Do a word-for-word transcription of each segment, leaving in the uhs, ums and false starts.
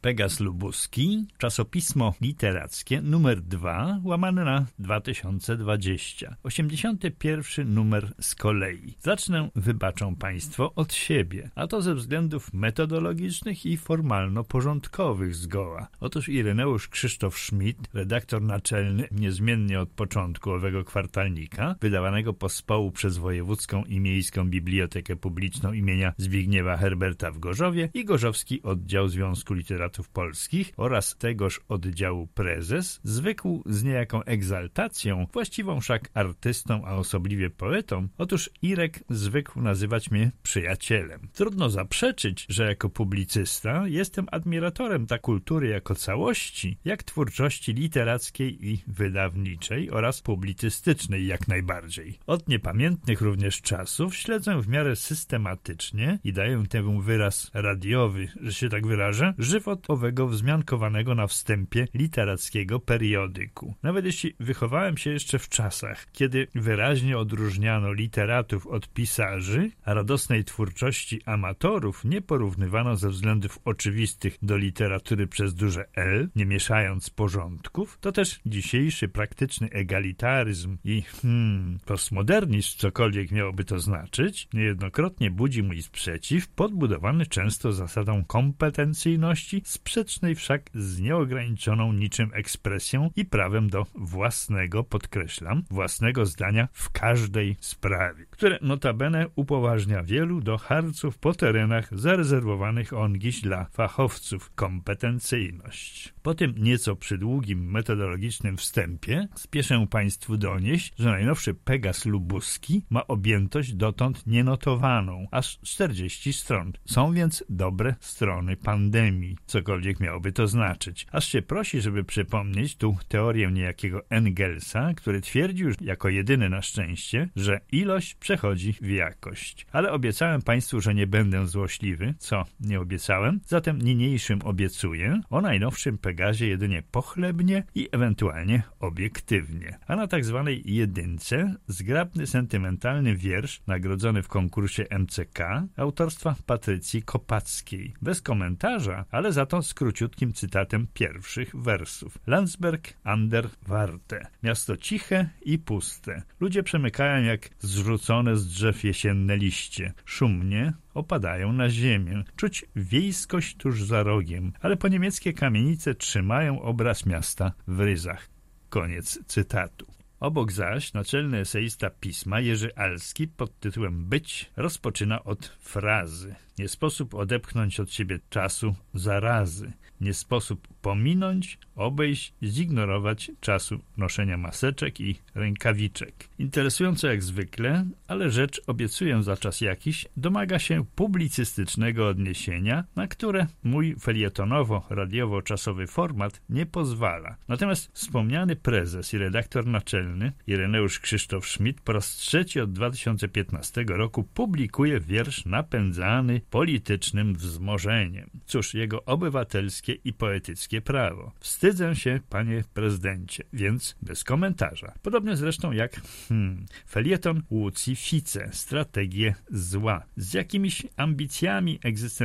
Pegas Lubuski, czasopismo literackie numer dwa, łamane na dwa tysiące dwadzieścia. osiemdziesiąty pierwszy numer z kolei. Zacznę, wybaczą Państwo, od siebie, a to ze względów metodologicznych i formalno-porządkowych zgoła. Otóż Ireneusz Krzysztof Schmidt, redaktor naczelny niezmiennie od początku owego kwartalnika, wydawanego pospołu przez Wojewódzką i Miejską Bibliotekę Publiczną imienia Zbigniewa Herberta w Gorzowie i Gorzowski Oddział Związku Literatów Polskich oraz tegoż oddziału prezes, zwykł z niejaką egzaltacją, właściwą wszak artystą, a osobliwie poetą, otóż Irek zwykł nazywać mnie przyjacielem. Trudno zaprzeczyć, że jako publicysta jestem admiratorem tak kultury jako całości, jak twórczości literackiej i wydawniczej oraz publicystycznej jak najbardziej. Od niepamiętnych również czasów śledzę w miarę systematycznie i daję temu wyraz radiowy, że się tak wyrażę, żywot owego wzmiankowanego na wstępie literackiego periodyku. Nawet jeśli wychowałem się jeszcze w czasach, kiedy wyraźnie odróżniano literatów od pisarzy, a radosnej twórczości amatorów nie porównywano ze względów oczywistych do literatury przez duże L, nie mieszając porządków, to też dzisiejszy praktyczny egalitaryzm i hmm, postmodernizm, cokolwiek miałoby to znaczyć, niejednokrotnie budzi mój sprzeciw, podbudowany często zasadą kompetencyjności, sprzecznej wszak z nieograniczoną niczym ekspresją i prawem do własnego, podkreślam, własnego zdania w każdej sprawie, które notabene upoważnia wielu do harców po terenach zarezerwowanych ongiś dla fachowców. Kompetencyjność. Po tym nieco przydługim metodologicznym wstępie spieszę Państwu donieść, że najnowszy Pegas Lubuski ma objętość dotąd nienotowaną, aż czterdzieści stron. Są więc dobre strony pandemii, cokolwiek miałoby to znaczyć. Aż się prosi, żeby przypomnieć tu teorię niejakiego Engelsa, który twierdził jako jedyny na szczęście, że ilość przechodzi w jakość. Ale obiecałem Państwu, że nie będę złośliwy, co nie obiecałem, zatem niniejszym obiecuję o najnowszym Pegazie jedynie pochlebnie i ewentualnie obiektywnie. A na tak zwanej jedynce zgrabny, sentymentalny wiersz nagrodzony w konkursie M C K autorstwa Patrycji Kopackiej. Bez komentarza, ale za to z króciutkim cytatem pierwszych wersów. Landsberg an der Warthe. Miasto ciche i puste. Ludzie przemykają jak zrzucone z drzew jesienne liście. Szumnie opadają na ziemię. Czuć wiejskość tuż za rogiem, ale po niemieckie kamienice trzymają obraz miasta w ryzach. Koniec cytatu. Obok zaś naczelny eseista pisma Jerzy Alski pod tytułem Być rozpoczyna od frazy. Nie sposób odepchnąć od siebie czasu zarazy. Nie sposób pominąć, obejść, zignorować czasu noszenia maseczek i rękawiczek. Interesująco jak zwykle, ale rzecz, obiecuję za czas jakiś, domaga się publicystycznego odniesienia, na które mój felietonowo-radiowo-czasowy format nie pozwala. Natomiast wspomniany prezes i redaktor naczelny Ireneusz Krzysztof Schmidt po raz trzeci od dwa tysiące piętnastego roku publikuje wiersz napędzany politycznym wzmożeniem. Cóż, jego obywatelskie i poetyckie prawo. Wstydzę się, panie prezydencie, więc bez komentarza. Podobnie zresztą jak hmm, felieton Łucji Fice, strategie zła, z jakimiś ambicjami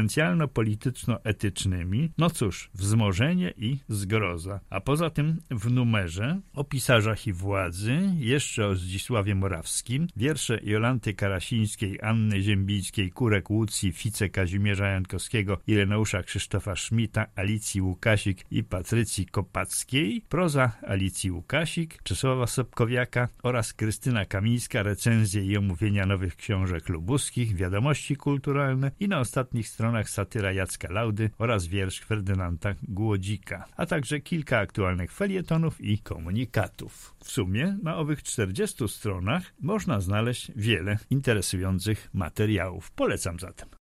egzystencjalno-polityczno-etycznymi. No cóż, wzmożenie i zgroza. A poza tym w numerze o pisarzach i władzy, jeszcze o Zdzisławie Morawskim, wiersze Jolanty Karasińskiej, Anny Ziembińskiej, Kurek Łucji Fice, Kazimierza Jankowskiego, Ireneusza Krzysztofa Schmidta, Alicji Łukasik i Patrycji Kopackiej, proza Alicji Łukasik, Czesława Sobkowiaka oraz Krystyna Kamińska, recenzje i omówienia nowych książek lubuskich, wiadomości kulturalne i na ostatnich stronach satyra Jacka Laudy oraz wiersz Ferdynanda Głodzika, a także kilka aktualnych felietonów i komunikatów. W sumie na owych czterdziestu stronach można znaleźć wiele interesujących materiałów. Polecam zatem.